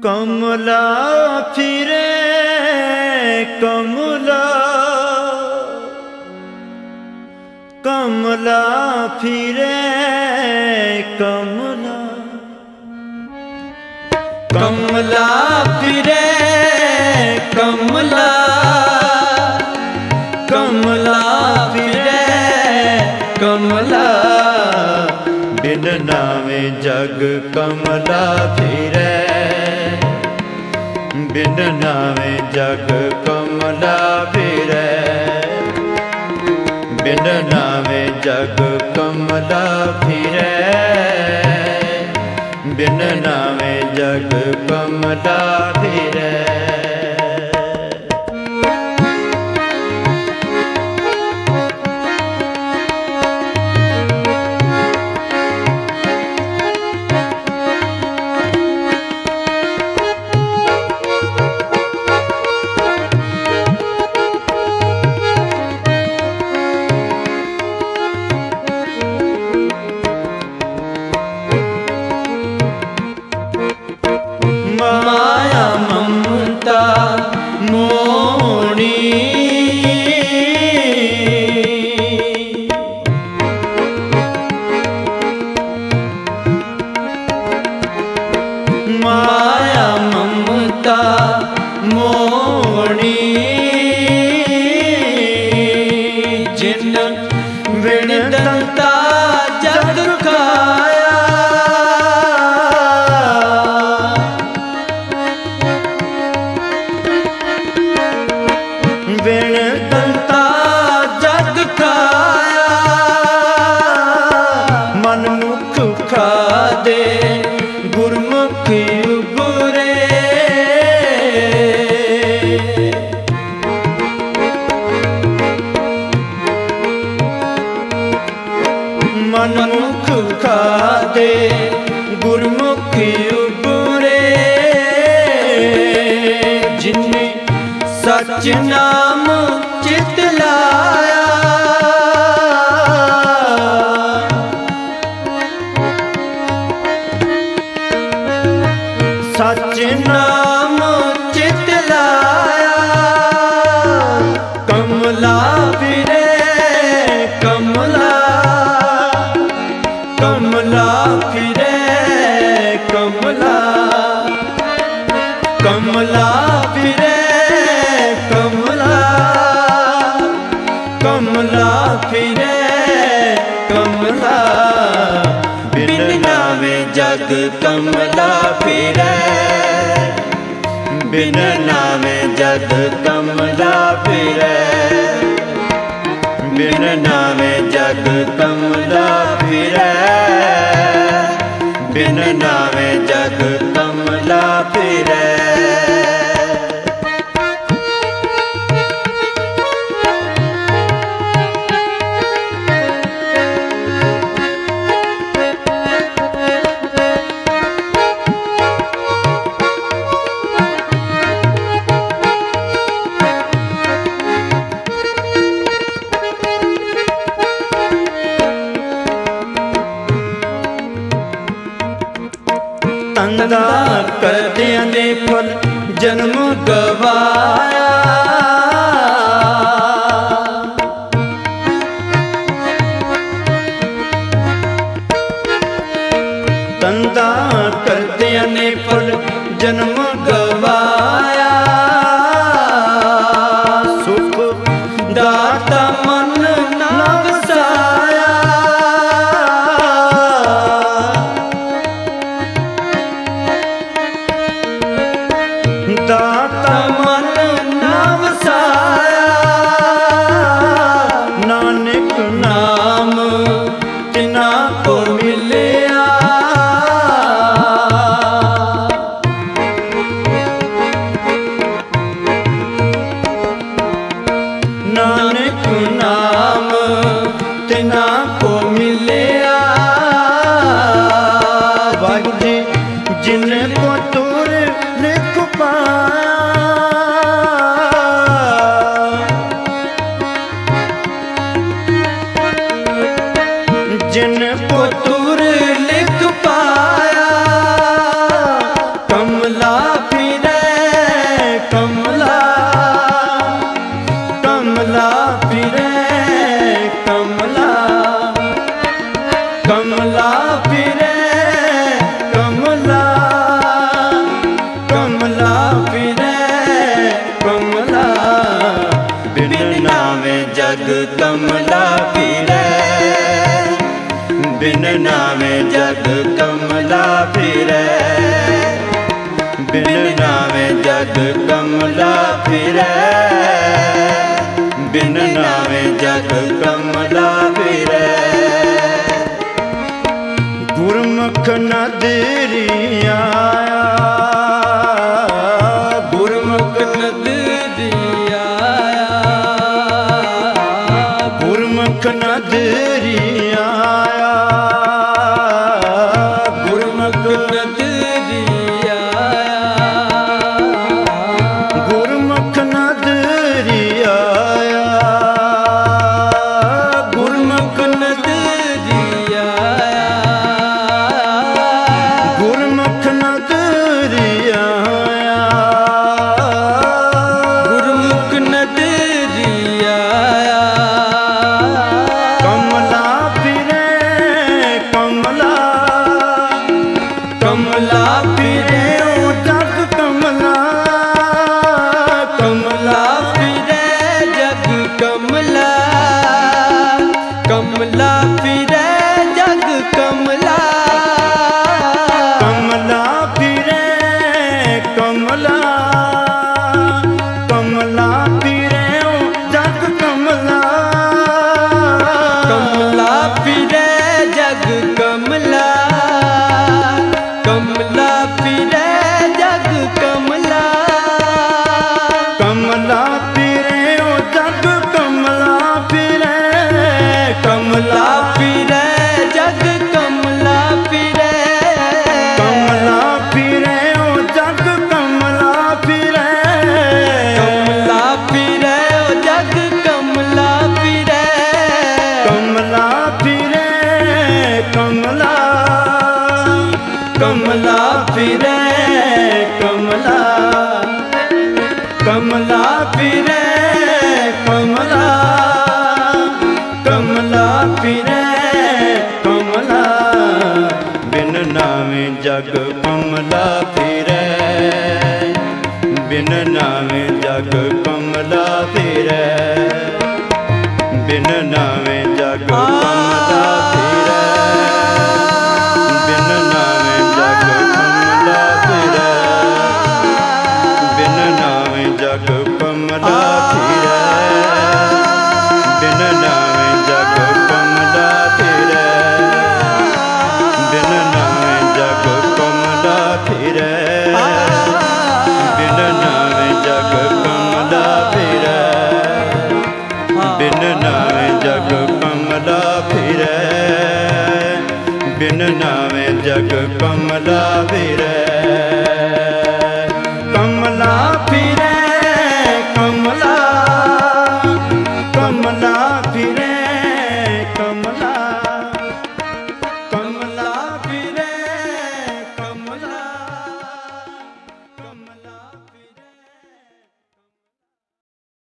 कमला फिरे कमला, कमला फिरे कमला, कमला फिरे कमला, कमला फिरे कमला, बिन नावे जग कमला फिरे, बिन नावे जग कमला फिरे, बिन नावे जग कमला फिरे, बिन नावे जग कमला फिरे। माया ममता मोहनी, माया ममता मोहनी, जिन विण दंता जग खाया, विण दंता जग खाया, मन मुख खादे गुरमुख उबरे, मन मुख खादे गुरमुख उबरे, जिन्हें सच नाम चित लाया, सच नाम चित लाया, कमला फिरे कमला, कमला फिरे कमला, कमला फिरे कमला, कमला फिरे कमला, बिन नावे जग कमला फिरे, बिन नावे जग कमला फिरे, बिन नावे जग कमला फिरे, बिन नावे जग कमला फिरे। तंदा करदियां ने फल जन्म गवाया, तंदा करदियां ने फल जन्म गवाया, सुख दाता मन ना वसाया, दाता मन ना वसाया, नानक नाम तिना को मिलिया, नानक नाम तिना को मिलिया, वाहिगुरु जी जिनको तुर लिख पाया, जिनको तुर लिख पाया, कमला जग कमला फिरै, बिन नावे जग कमला फिरै। गुरमुख नदरी आया, गुरमुख नदरी आया, गुरमुख नदरी आया, गुरमुख नदरी आया, गुरमुख नदरी आया, गुरमुख नदरी आया, गुरमुख नदरी आया, गुरमुख नदरी आया। कमला फिरे कमला, कमला फिरे ओ जग कमला, कमला फिरे जग कमला, कमला फिरे जग कमला, कमला फिरे कमला, कमला फिरे ओ जग कमला, कमला फिरे जग कमला, कमला फिरे जग कमला, कमला फिरे ओ जग कमला फिरे, कमला फिरे जग कमला फिरे, कमला फिरे ओ जग कमला फिरे, कमला फिरे ओ जग कमला फिरे, कमला फिरे कमला, कमला फिरे कमला, कमला फिरे कमला, कमला फिरे कमला, बिन नावे जग कमला फिरे, बिन नावे जग कमला फिरे, बिन नावे जग कमला फिरे, बिन नावे जग कमला फिरे, बिन नावे जग कमला फिरे, बिन नावे जग कमला फिरे, बिन नावे जग कमला फिरे, बिन नावे जग कमला फिरे, बिन नावे जग कमला फिरे, बिन नावे जग कमला फिरे, कमला फिरे कमला, कमला फिरे